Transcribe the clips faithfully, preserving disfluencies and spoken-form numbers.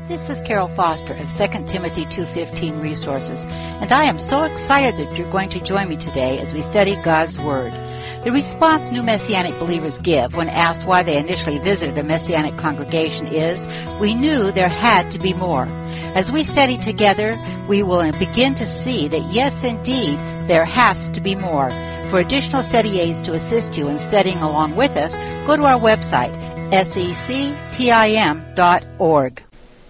This is Carol Foster of Second Timothy two fifteen Resources, and I am so excited that you're going to join me today as we study God's Word. The response new Messianic believers give when asked why they initially visited a Messianic congregation is, we knew there had to be more. As we study together, we will begin to see that yes, indeed, there has to be more. For additional study aids to assist you in studying along with us, go to our website, sectim dot org.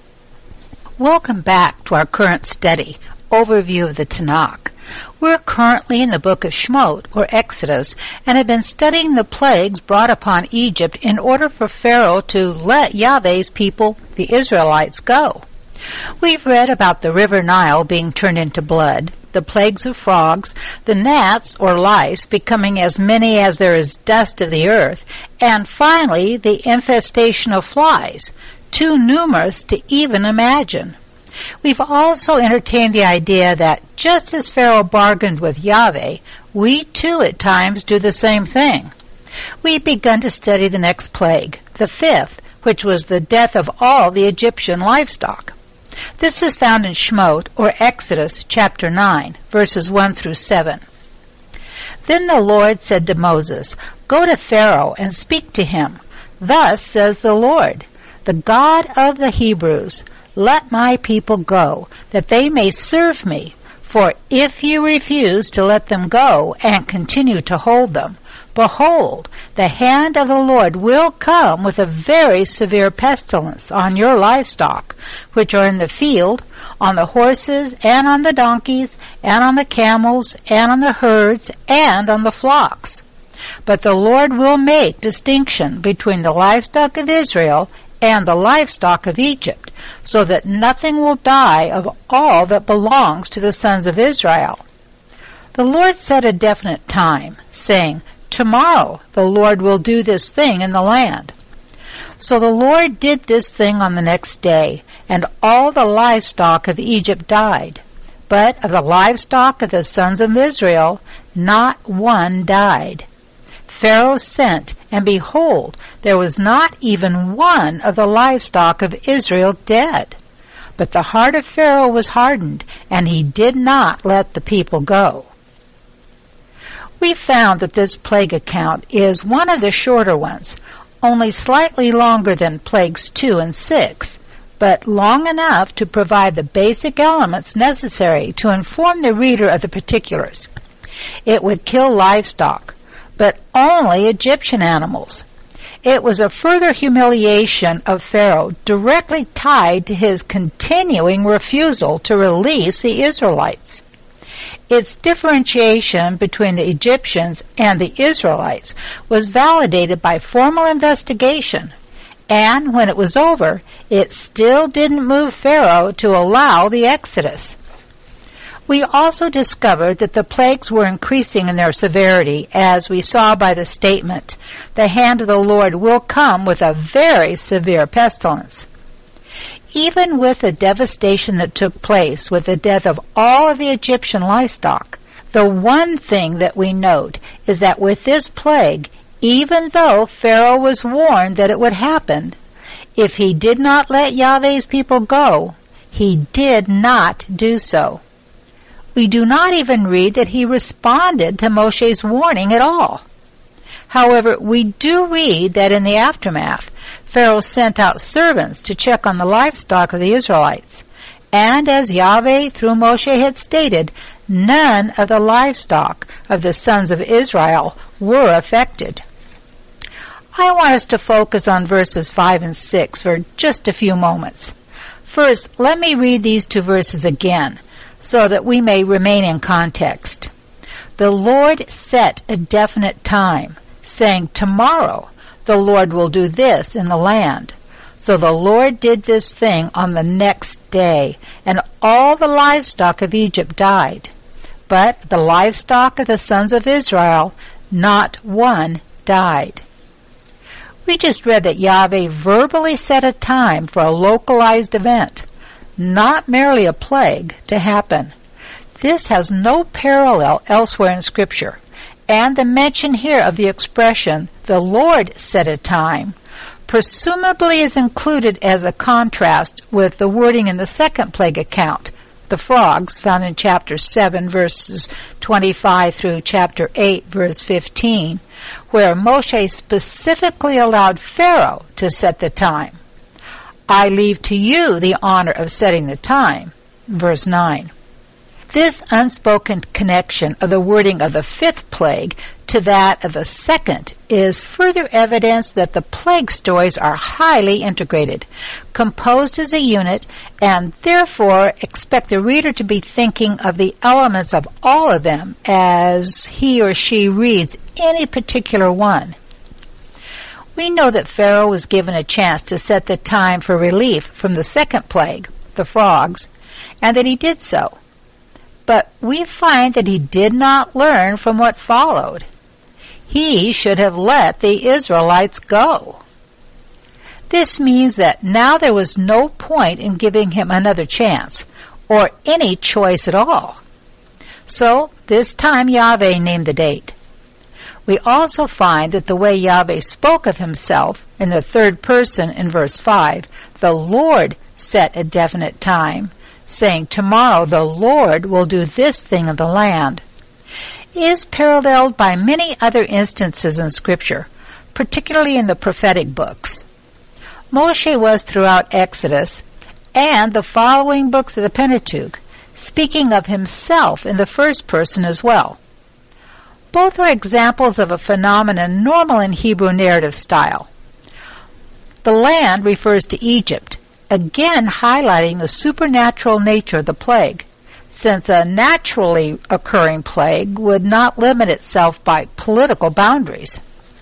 Welcome back to our current study, Overview of the Tanakh. We're currently in the book of Shemot, or Exodus, and have been studying the plagues brought upon Egypt in order for Pharaoh to let Yahweh's people, the Israelites, go. We've read about the river Nile being turned into blood, the plagues of frogs, the gnats, or lice, becoming as many as there is dust of the earth, and finally the infestation of flies, too numerous to even imagine. We've also entertained the idea that just as Pharaoh bargained with Yahweh, we too at times do the same thing. We've begun to study the next plague, the fifth, which was the death of all the Egyptian livestock. This is found in Shemot, or Exodus, chapter nine, verses one through seven. Then the Lord said to Moses, "Go to Pharaoh and speak to him. Thus says the Lord, the God of the Hebrews, let my people go, that they may serve me. For if you refuse to let them go and continue to hold them, behold, the hand of the Lord will come with a very severe pestilence on your livestock, which are in the field, on the horses, and on the donkeys, and on the camels, and on the herds, and on the flocks. But the Lord will make distinction between the livestock of Israel and the livestock of Egypt, so that nothing will die of all that belongs to the sons of Israel." The Lord set a definite time, saying, "Tomorrow the Lord will do this thing in the land." So the Lord did this thing on the next day, and all the livestock of Egypt died. But of the livestock of the sons of Israel, not one died. Pharaoh sent, and behold, there was not even one of the livestock of Israel dead. But the heart of Pharaoh was hardened, and he did not let the people go. We found that this plague account is one of the shorter ones, only slightly longer than plagues two and six, but long enough to provide the basic elements necessary to inform the reader of the particulars. It would kill livestock, but only Egyptian animals. It was a further humiliation of Pharaoh directly tied to his continuing refusal to release the Israelites. Its differentiation between the Egyptians and the Israelites was validated by formal investigation, and when it was over, it still didn't move Pharaoh to allow the exodus. We also discovered that the plagues were increasing in their severity, as we saw by the statement, "The hand of the Lord will come with a very severe pestilence." Even with the devastation that took place with the death of all of the Egyptian livestock, the one thing that we note is that with this plague, even though Pharaoh was warned that it would happen, if he did not let Yahweh's people go, he did not do so. We do not even read that he responded to Moshe's warning at all. However, we do read that in the aftermath, Pharaoh sent out servants to check on the livestock of the Israelites, and as Yahweh through Moshe had stated, none of the livestock of the sons of Israel were affected. I want us to focus on verses five and six for just a few moments. First, let me read these two verses again, so that we may remain in context. The Lord set a definite time, saying, "Tomorrow the Lord will do this in the land." So the Lord did this thing on the next day, and all the livestock of Egypt died. But the livestock of the sons of Israel, not one died. We just read that Yahweh verbally set a time for a localized event, not merely a plague, to happen. This has no parallel elsewhere in Scripture, and the mention here of the expression, "the Lord set a time," presumably is included as a contrast with the wording in the second plague account, the frogs, found in chapter seven, verses twenty-five through chapter eight, verse fifteen, where Moshe specifically allowed Pharaoh to set the time. I leave to you the honor of setting the time, verse nine. This unspoken connection of the wording of the fifth plague to that of the second is further evidence that the plague stories are highly integrated, composed as a unit, and therefore expect the reader to be thinking of the elements of all of them as he or she reads any particular one. We know that Pharaoh was given a chance to set the time for relief from the second plague, the frogs, and that he did so. But we find that he did not learn from what followed. He should have let the Israelites go. This means that now there was no point in giving him another chance, or any choice at all. So this time Yahweh named the date. We also find that the way Yahweh spoke of himself in the third person in verse five, the Lord set a definite time, saying, tomorrow the Lord will do this thing in the land, is paralleled by many other instances in Scripture, particularly in the prophetic books. Moshe was throughout Exodus and the following books of the Pentateuch, speaking of himself in the first person as well. Both are examples of a phenomenon normal in Hebrew narrative style. The land refers to Egypt, again highlighting the supernatural nature of the plague, since a naturally occurring plague would not limit itself by political boundaries.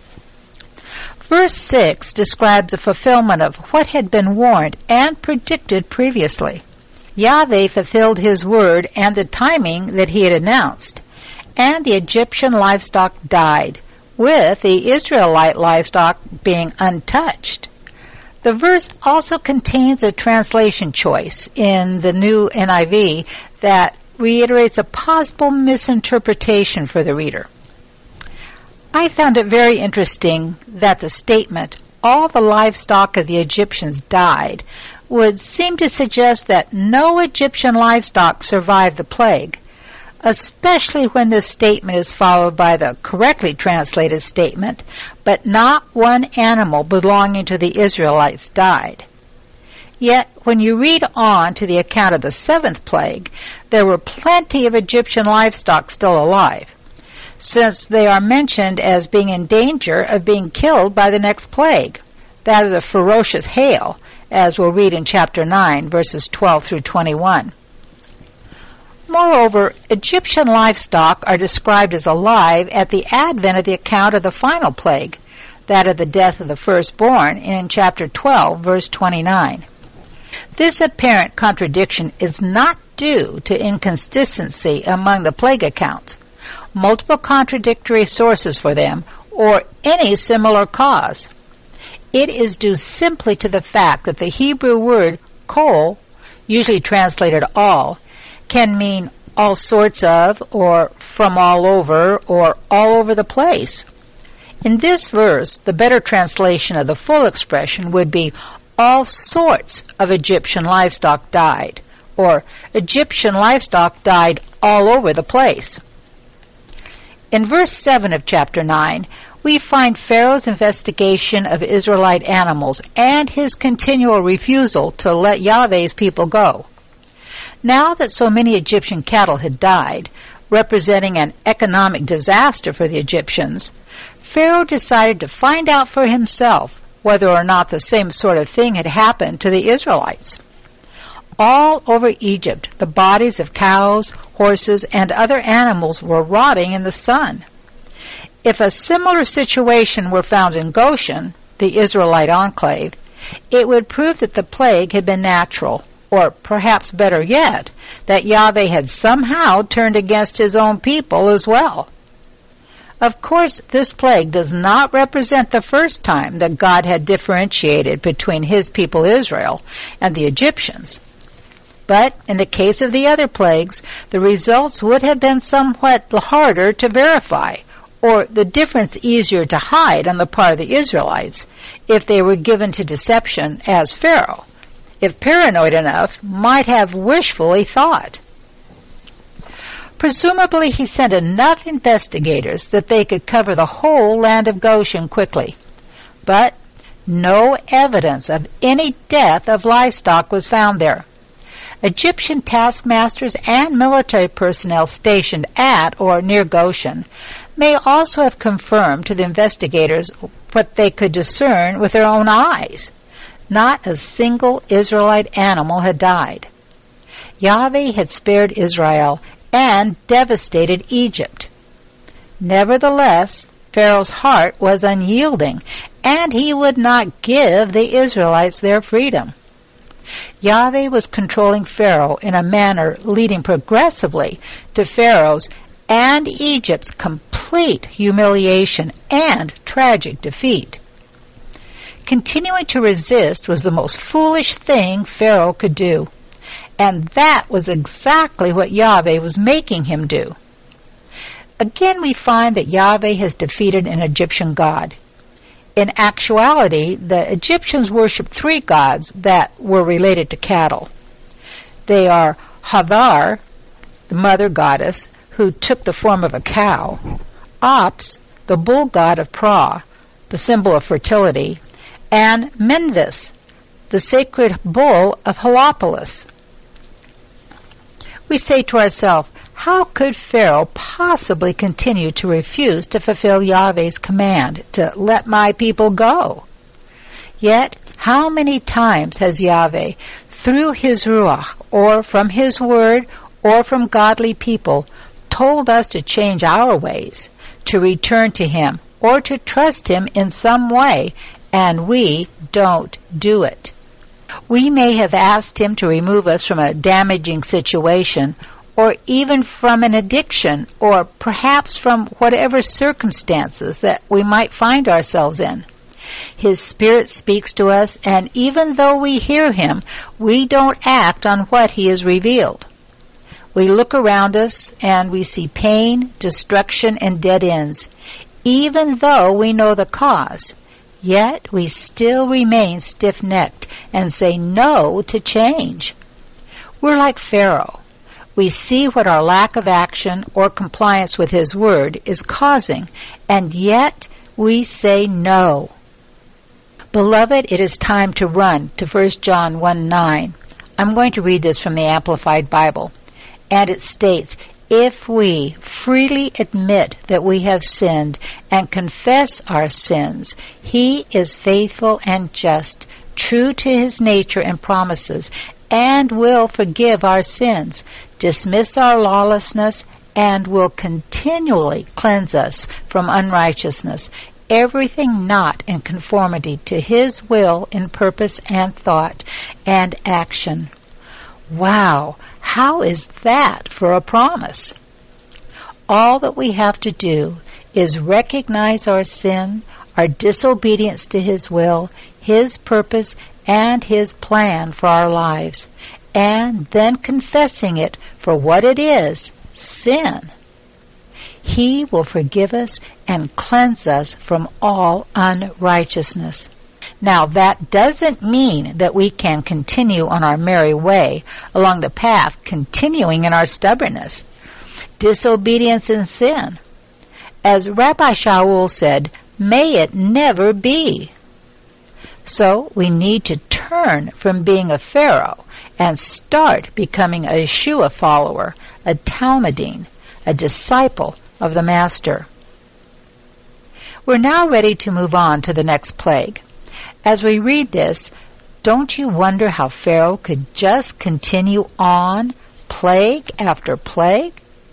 Verse six describes a fulfillment of what had been warned and predicted previously. Yahweh fulfilled his word and the timing that he had announced, and the Egyptian livestock died, with the Israelite livestock being untouched. The verse also contains a translation choice in the new N I V that reiterates a possible misinterpretation for the reader. I found it very interesting that the statement, all the livestock of the Egyptians died, would seem to suggest that no Egyptian livestock survived the plague, especially when this statement is followed by the correctly translated statement, but not one animal belonging to the Israelites died. Yet, when you read on to the account of the seventh plague, there were plenty of Egyptian livestock still alive, since they are mentioned as being in danger of being killed by the next plague, that of the ferocious hail, as we'll read in chapter nine, verses twelve through twenty-one. Moreover, Egyptian livestock are described as alive at the advent of the account of the final plague, that of the death of the firstborn, in chapter twelve, verse twenty-nine. This apparent contradiction is not due to inconsistency among the plague accounts, multiple contradictory sources for them, or any similar cause. It is due simply to the fact that the Hebrew word kol, usually translated all, can mean all sorts of, or from all over, or all over the place. In this verse, the better translation of the full expression would be all sorts of Egyptian livestock died, or Egyptian livestock died all over the place. In verse seven of chapter nine, we find Pharaoh's investigation of Israelite animals and his continual refusal to let Yahweh's people go. Now that so many Egyptian cattle had died, representing an economic disaster for the Egyptians, Pharaoh decided to find out for himself whether or not the same sort of thing had happened to the Israelites. All over Egypt, the bodies of cows, horses, and other animals were rotting in the sun. If a similar situation were found in Goshen, the Israelite enclave, it would prove that the plague had been natural, or perhaps better yet, that Yahweh had somehow turned against his own people as well. Of course, this plague does not represent the first time that God had differentiated between his people Israel and the Egyptians. But in the case of the other plagues, the results would have been somewhat harder to verify, or the difference easier to hide on the part of the Israelites, if they were given to deception as Pharaoh, if paranoid enough, might have wishfully thought. Presumably he sent enough investigators that they could cover the whole land of Goshen quickly. But no evidence of any death of livestock was found there. Egyptian taskmasters and military personnel stationed at or near Goshen may also have confirmed to the investigators what they could discern with their own eyes. Not a single Israelite animal had died. Yahweh had spared Israel and devastated Egypt. Nevertheless, Pharaoh's heart was unyielding, and he would not give the Israelites their freedom. Yahweh was controlling Pharaoh in a manner leading progressively to Pharaoh's and Egypt's complete humiliation and tragic defeat. Continuing to resist was the most foolish thing Pharaoh could do, and that was exactly what Yahweh was making him do. Again, we find that Yahweh has defeated an Egyptian god. In actuality, the Egyptians worshipped three gods that were related to cattle. They are Hathor, the mother goddess, who took the form of a cow; Ops, the bull god of Pra, the symbol of fertility; and Menvis, the sacred bull of Heliopolis. We say to ourselves, how could Pharaoh possibly continue to refuse to fulfill Yahweh's command to let my people go? Yet, how many times has Yahweh, through his Ruach, or from his word, or from godly people, told us to change our ways, to return to him, or to trust him in some way, and we don't do it? We may have asked him to remove us from a damaging situation, or even from an addiction, or perhaps from whatever circumstances that we might find ourselves in. His Spirit speaks to us, and even though we hear him, we don't act on what he has revealed. We look around us, and we see pain, destruction, and dead ends, even though we know the cause. Yet we still remain stiff-necked and say no to change. We're like Pharaoh. We see what our lack of action or compliance with his word is causing, and yet we say no. Beloved, it is time to run to First John one nine. I'm going to read this from the Amplified Bible. And it states, if we freely admit that we have sinned and confess our sins, he is faithful and just, true to his nature and promises, and will forgive our sins, dismiss our lawlessness, and will continually cleanse us from unrighteousness, everything not in conformity to his will in purpose and thought and action. Wow! How is that for a promise? All that we have to do is recognize our sin, our disobedience to his will, his purpose, and his plan for our lives, and then confessing it for what it is, sin. He will forgive us and cleanse us from all unrighteousness. Now, that doesn't mean that we can continue on our merry way along the path, continuing in our stubbornness, disobedience, and sin. As Rabbi Shaul said, may it never be. So we need to turn from being a Pharaoh and start becoming a Yeshua follower, a Talmudim, a disciple of the Master. We're now ready to move on to the next plague. As we read this, don't you wonder how Pharaoh could just continue on, plague after plague?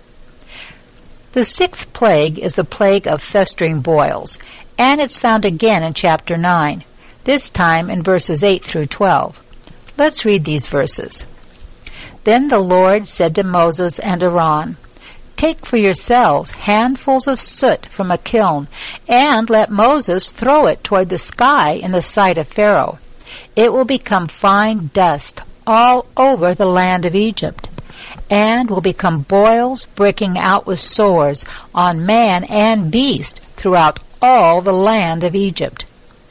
The sixth plague is the plague of festering boils, and it's found again in chapter nine, this time in verses eight through twelve. Let's read these verses. Then the Lord said to Moses and Aaron, take for yourselves handfuls of soot from a kiln, and let Moses throw it toward the sky in the sight of Pharaoh. It will become fine dust all over the land of Egypt, and will become boils breaking out with sores on man and beast throughout all the land of Egypt.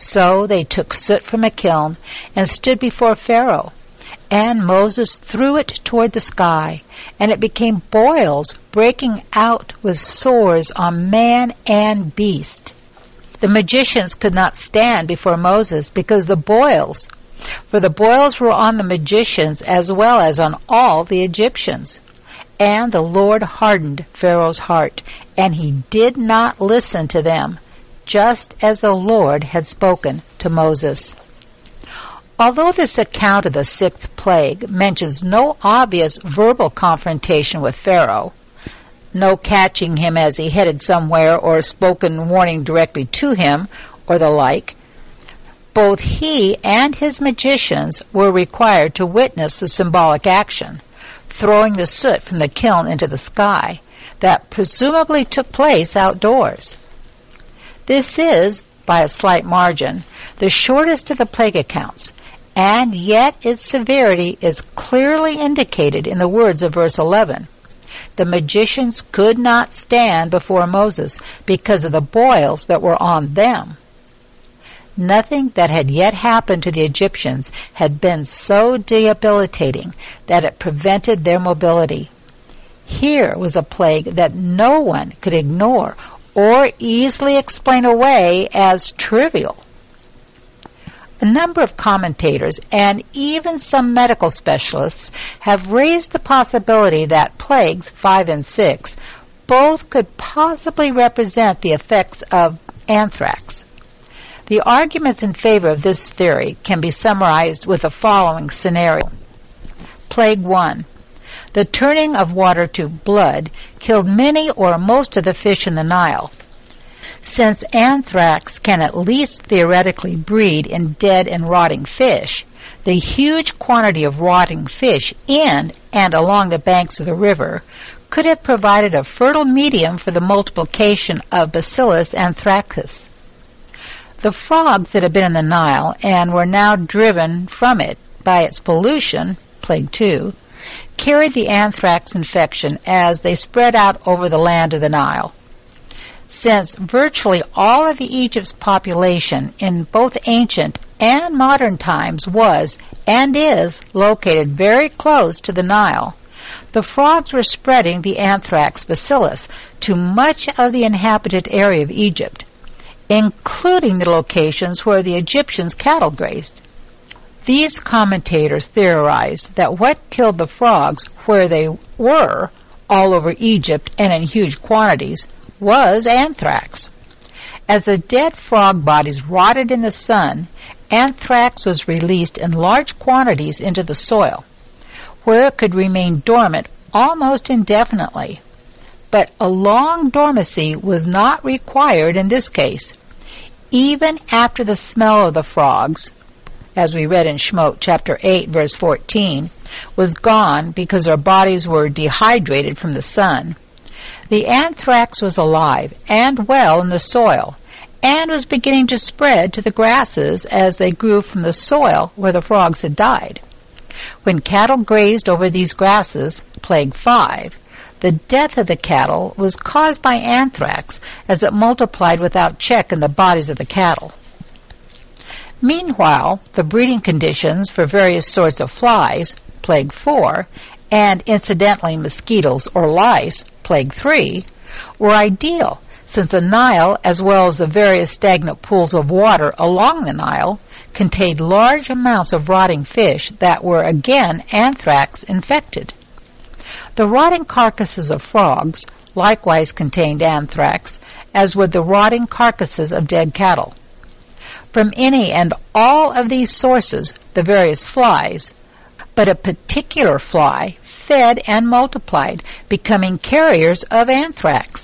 So they took soot from a kiln and stood before Pharaoh. And Moses threw it toward the sky, and it became boils breaking out with sores on man and beast. The magicians could not stand before Moses because the boils, for the boils were on the magicians as well as on all the Egyptians. And the Lord hardened Pharaoh's heart, and he did not listen to them, just as the Lord had spoken to Moses. Although this account of the sixth plague mentions no obvious verbal confrontation with Pharaoh, no catching him as he headed somewhere or spoken warning directly to him or the like, both he and his magicians were required to witness the symbolic action, throwing the soot from the kiln into the sky, that presumably took place outdoors. This is, by a slight margin, the shortest of the plague accounts, and yet its severity is clearly indicated in the words of verse eleven. The magicians could not stand before Moses because of the boils that were on them. Nothing that had yet happened to the Egyptians had been so debilitating that it prevented their mobility. Here was a plague that no one could ignore or easily explain away as trivial. A number of commentators and even some medical specialists have raised the possibility that plagues five and six both could possibly represent the effects of anthrax. The arguments in favor of this theory can be summarized with the following scenario. Plague one. The turning of water to blood killed many or most of the fish in the Nile. Since anthrax can at least theoretically breed in dead and rotting fish, the huge quantity of rotting fish in and along the banks of the river could have provided a fertile medium for the multiplication of Bacillus anthracis. The frogs that had been in the Nile and were now driven from it by its pollution, plague two, carried the anthrax infection as they spread out over the land of the Nile. Since virtually all of Egypt's population in both ancient and modern times was and is located very close to the Nile, the frogs were spreading the anthrax bacillus to much of the inhabited area of Egypt, including the locations where the Egyptians cattle grazed. These commentators theorized that what killed the frogs where they were, all over Egypt and in huge quantities, was anthrax. As the dead frog bodies rotted in the sun, anthrax was released in large quantities into the soil, where it could remain dormant almost indefinitely. But a long dormancy was not required in this case. Even after the smell of the frogs, as we read in Shemot chapter eight, verse fourteen, was gone because their bodies were dehydrated from the sun, the anthrax was alive and well in the soil, and was beginning to spread to the grasses as they grew from the soil where the frogs had died. When cattle grazed over these grasses, plague five, the death of the cattle was caused by anthrax as it multiplied without check in the bodies of the cattle. Meanwhile, the breeding conditions for various sorts of flies, plague four, and incidentally mosquitoes or lice, plague three, were ideal, since the Nile, as well as the various stagnant pools of water along the Nile, contained large amounts of rotting fish that were again anthrax infected. The rotting carcasses of frogs likewise contained anthrax, as would the rotting carcasses of dead cattle. From any and all of these sources, the various flies, but a particular fly, fed and multiplied, becoming carriers of anthrax.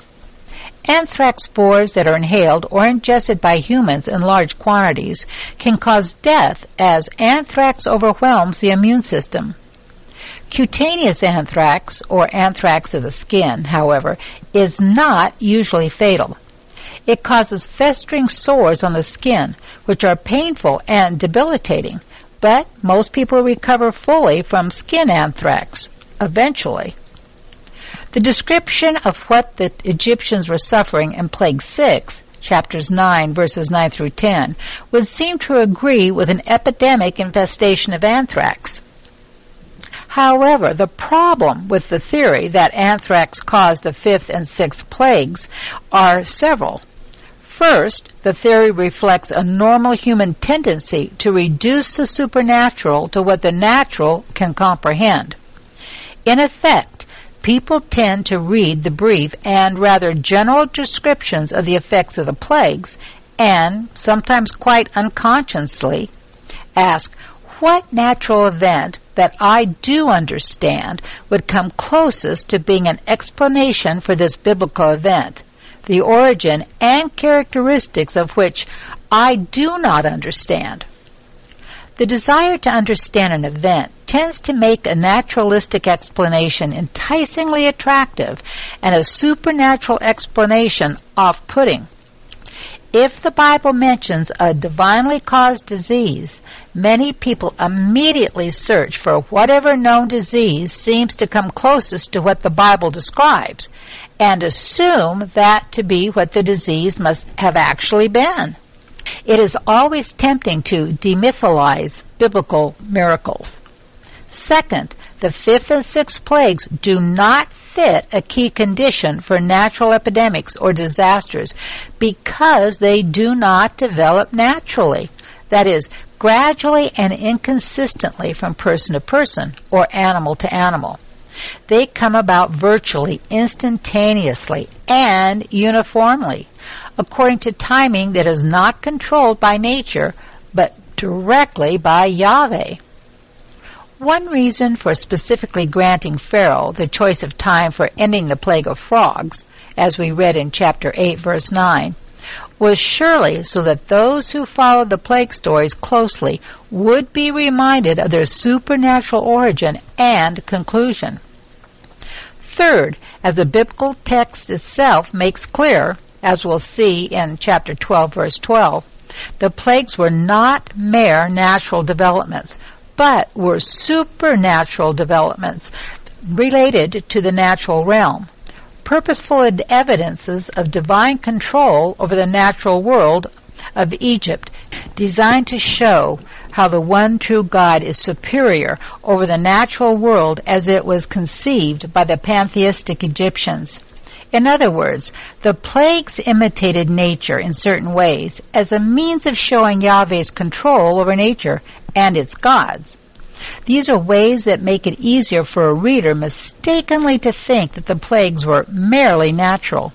Anthrax spores that are inhaled or ingested by humans in large quantities can cause death as anthrax overwhelms the immune system. Cutaneous anthrax, or anthrax of the skin, however, is not usually fatal. It causes festering sores on the skin, which are painful and debilitating, but most people recover fully from skin anthrax, eventually. The description of what the Egyptians were suffering in Plague six chapters nine, verses nine through ten, would seem to agree with an epidemic infestation of anthrax. However, the problem with the theory that anthrax caused the fifth and sixth plagues are several. First, the theory reflects a normal human tendency to reduce the supernatural to what the natural can comprehend. In effect, people tend to read the brief and rather general descriptions of the effects of the plagues and, sometimes quite unconsciously, ask, what natural event that I do understand would come closest to being an explanation for this biblical event, the origin and characteristics of which I do not understand? The desire to understand an event tends to make a naturalistic explanation enticingly attractive and a supernatural explanation off-putting. If the Bible mentions a divinely caused disease, many people immediately search for whatever known disease seems to come closest to what the Bible describes, and assume that to be what the disease must have actually been. It is always tempting to demythalize biblical miracles. Second, the fifth and sixth plagues do not fit a key condition for natural epidemics or disasters because they do not develop naturally, that is, gradually and inconsistently from person to person or animal to animal. They come about virtually instantaneously and uniformly, according to timing that is not controlled by nature, but directly by Yahweh. One reason for specifically granting Pharaoh the choice of time for ending the plague of frogs, as we read in chapter eight, verse nine, was surely so that those who followed the plague stories closely would be reminded of their supernatural origin and conclusion. Third, as the biblical text itself makes clear, as we'll see in chapter twelve, verse twelve, the plagues were not mere natural developments, but were supernatural developments related to the natural realm, purposeful evidences of divine control over the natural world of Egypt, designed to show how the one true God is superior over the natural world as it was conceived by the pantheistic Egyptians. In other words, the plagues imitated nature in certain ways as a means of showing Yahweh's control over nature and its gods. These are ways that make it easier for a reader mistakenly to think that the plagues were merely natural.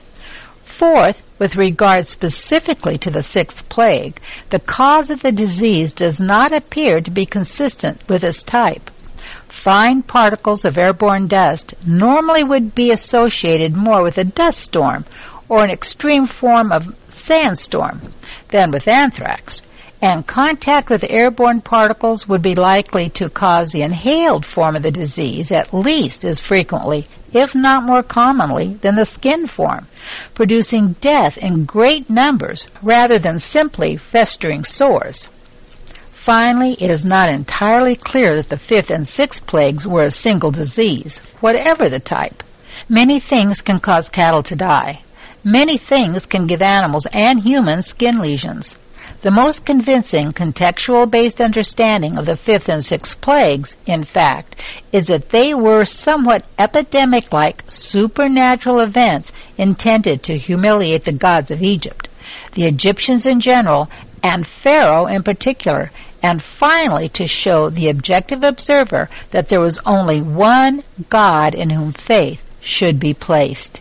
Fourth, with regard specifically to the sixth plague, the cause of the disease does not appear to be consistent with its type. Fine particles of airborne dust normally would be associated more with a dust storm or an extreme form of sandstorm than with anthrax, and contact with airborne particles would be likely to cause the inhaled form of the disease at least as frequently, if not more commonly, than the skin form, producing death in great numbers rather than simply festering sores. Finally, it is not entirely clear that the fifth and sixth plagues were a single disease, whatever the type. Many things can cause cattle to die. Many things can give animals and humans skin lesions. The most convincing contextual-based understanding of the fifth and sixth plagues, in fact, is that they were somewhat epidemic-like supernatural events intended to humiliate the gods of Egypt, the Egyptians in general, and Pharaoh in particular, and finally to show the objective observer that there was only one God in whom faith should be placed.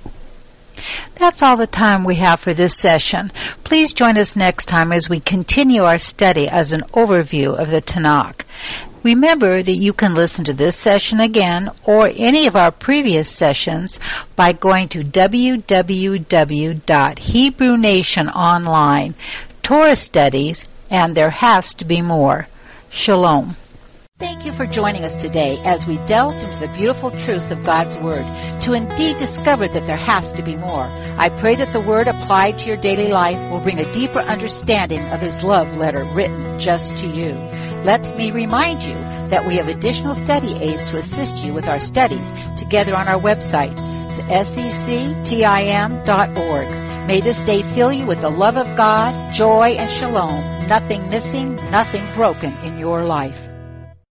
That's all the time we have for this session. Please join us next time as we continue our study as an overview of the Tanakh. Remember that you can listen to this session again or any of our previous sessions by going to w w w dot hebrew nation online, Torah Studies, and There Has to Be More. Shalom. Thank you for joining us today as we delved into the beautiful truths of God's Word to indeed discover that there has to be more. I pray that the Word applied to your daily life will bring a deeper understanding of His love letter written just to you. Let me remind you that we have additional study aids to assist you with our studies together on our website, S E C T I M dot org. May this day fill you with the love of God, joy, and shalom, nothing missing, nothing broken in your life.